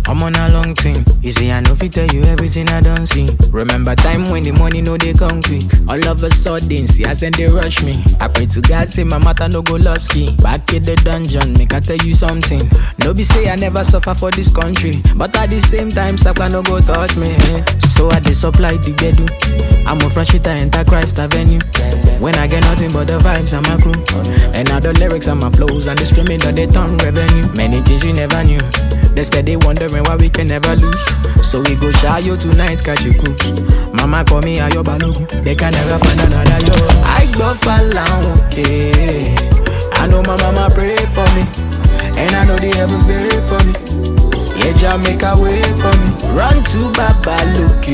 I'm on a long thing. You see, I know if I tell you everything I don't see. Remember time when the money no they come quick. All of a sudden, see, I send they rush me. I pray to God, say my matter no go lost key. Back in the dungeon, make I tell you something. No be say I never suffer for this country, but at the same time, stop no go touch me. So I dey supply the bedu. I'm a fresh hitter, enter Christ Avenue. When I get nothing but the vibes and my crew, and now the lyrics and my flows and the screaming that they turn revenue. Many things you never knew. They steady wondering why we can never lose. So we go shy you tonight, catch a cruise. Mama call me Ayo Balogun. They can never find another yo. I go fall okay. I know my mama pray for me, and I know the heavens there for me. Yeah, Jah make a way for me. Run to Baba Loki.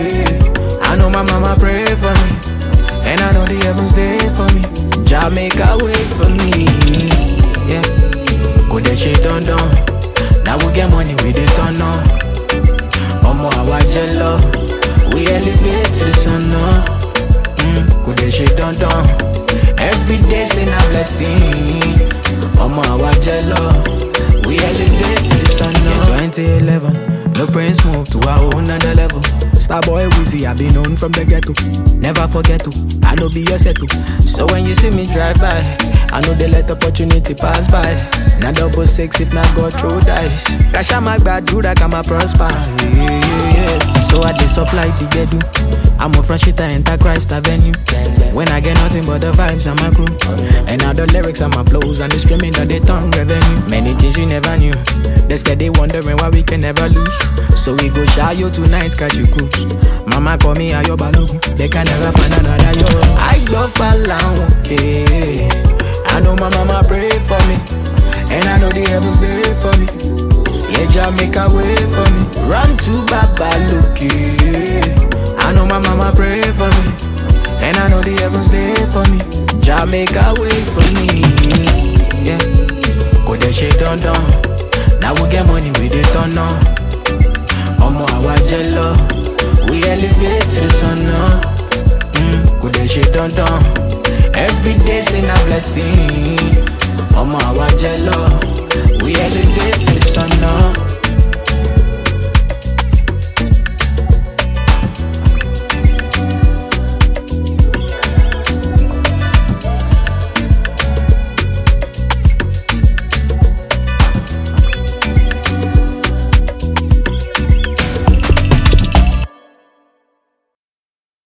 I know my mama pray for me, and I know the heavens there for me. Jah make a way for me. Yeah, go that shit done. Now we get money, we dey turn on. Omo awa jello, we elevate to the sun now. Go that shit done. Every day say na blessing. Omo awa jello, we elevate to the sun now. In 2011, the Prince moved to our own another level. Starboy Wheezy, I been known from the ghetto. Never forget to, I know be your settle. So when you see me drive by, I know they let opportunity pass by. Now 666 if not go through dice. Cash out my bad, do that, I'm a prosper. Yeah. So I just supply the bedu. I'm a fresh hitter, enter Christ Avenue. When I get nothing but the vibes and my crew, and now the lyrics and my flows and the screaming that they turn revenue. Many things you never knew. They steady wondering why we can never lose. So we go shy you tonight, catch you cruise. Mama call me Ayo Balogun. They can never find another yo. I go fall okay. I know my mama pray for me, and I know the heavens there for me. Yeah, Jah make a way for me. Run to Baba Loki. I know my mama pray for me, and I know the heavens there for me. Jah make a way for me. Yeah, go that shit done. Now we get money, we dey turn on. Omo awa jello, we elevate to the sun now. Go that shit done. Every day say na blessing. Omo awa jello, we elevate to the sun now.